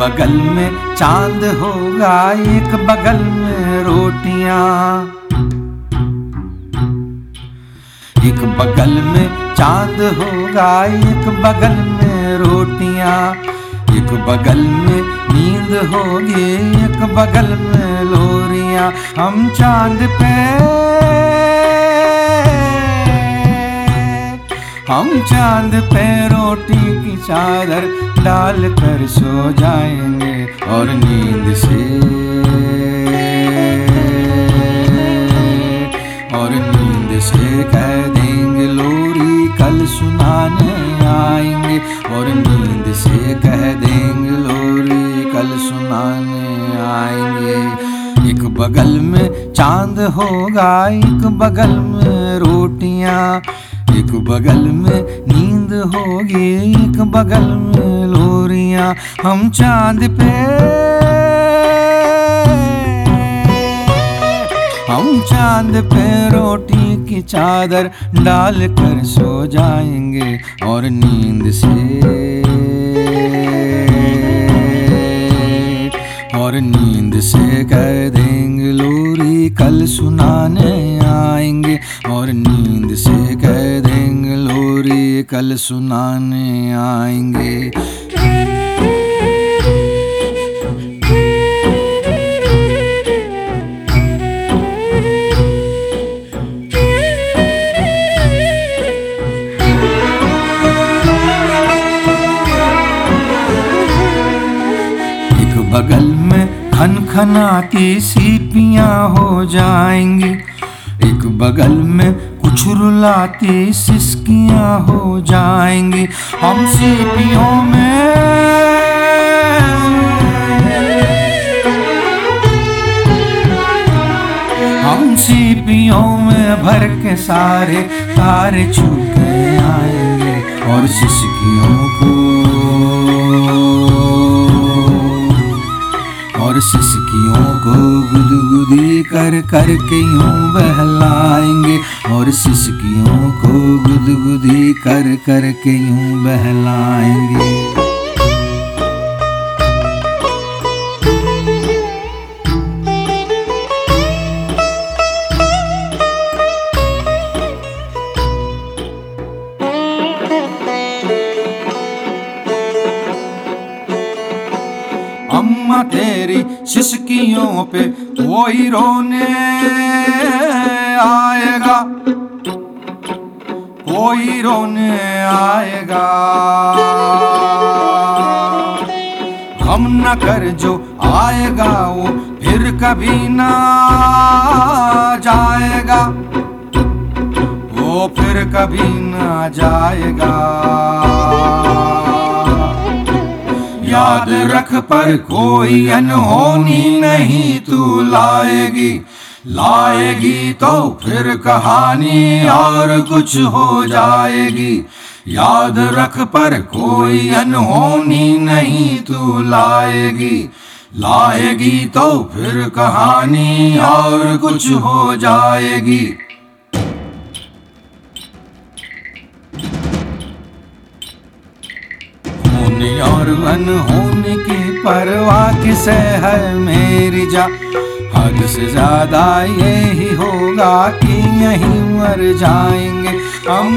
बगल में चांद होगा, एक बगल में रोटियां। एक बगल में चांद होगा, एक बगल में रोटियां। एक बगल में नींद होगी, एक बगल में लोरियां। हम चांद पे रोटी की चादर डाल कर सो जाएंगे और नींद से कह देंगे लोरी कल सुनाने आएंगे। और नींद से कह देंगे लोरी कल सुनाने आएंगे। एक बगल में चांद होगा, एक बगल में रोटियां। एक बगल में नींद होगी, एक बगल में लोरियां। हम चांद पे रोटी की चादर डाल कर सो जाएंगे और नींद से कह देंगे लोरी कल सुनाने आएंगे। और नींद से कह देंगे लोरी कल सुनाने आएंगे। बगल में खनखनाती सीपियां हो जाएंगी। एक बगल में कुछ रुलाती सिसकियां हो जाएंगी। हम सीपियों में भर के सारे तारे छू के आएंगे। और सिसकियों को गुदगुदी कर कर के यूं बहलाएंगे। और सिसकियों को गुदगुदी कर कर के यूं बहलाएंगे। अम्मा तेरी सिसकियों पे कोई रोने आएगा, कोई रोने आएगा। हम न कर जो आएगा वो फिर कभी ना जाएगा, वो फिर कभी ना जाएगा। याद रख पर कोई अनहोनी नहीं तू लाएगी, लाएगी तो फिर कहानी और कुछ हो जाएगी। याद रख पर कोई अनहोनी नहीं तू लाएगी, लाएगी तो फिर कहानी और कुछ हो जाएगी। और अनहोनी की परवाह किसे है मेरी जा। हद से ज्यादा यही होगा कि यहीं मर जाएंगे। हम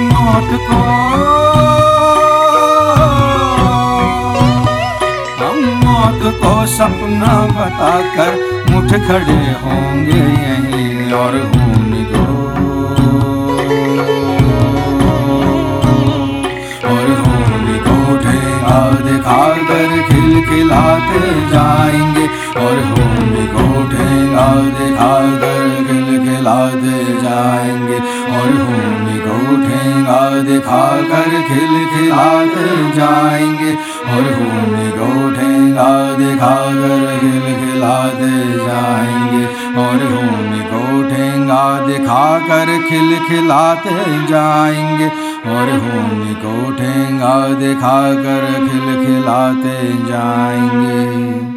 मौत को सपना बताकर मुठ खड़े होंगे यहीं। और होने को दिखा कर खिलखिलाते जाएंगे। और होली को ठेंगा दिखा कर खिलखिलाते जाएंगे। और होली को ठेंगा दिखा कर खिलखिलाते जाएंगे। और होली को ठेंगा दिखा कर खिलखिलाते जाएंगे। और होली को ठेंगा दिखा कर खिलखिलाते जाएंगे। और होली को ठेंगा दिखा कर खिलखिलाते जाएंगे।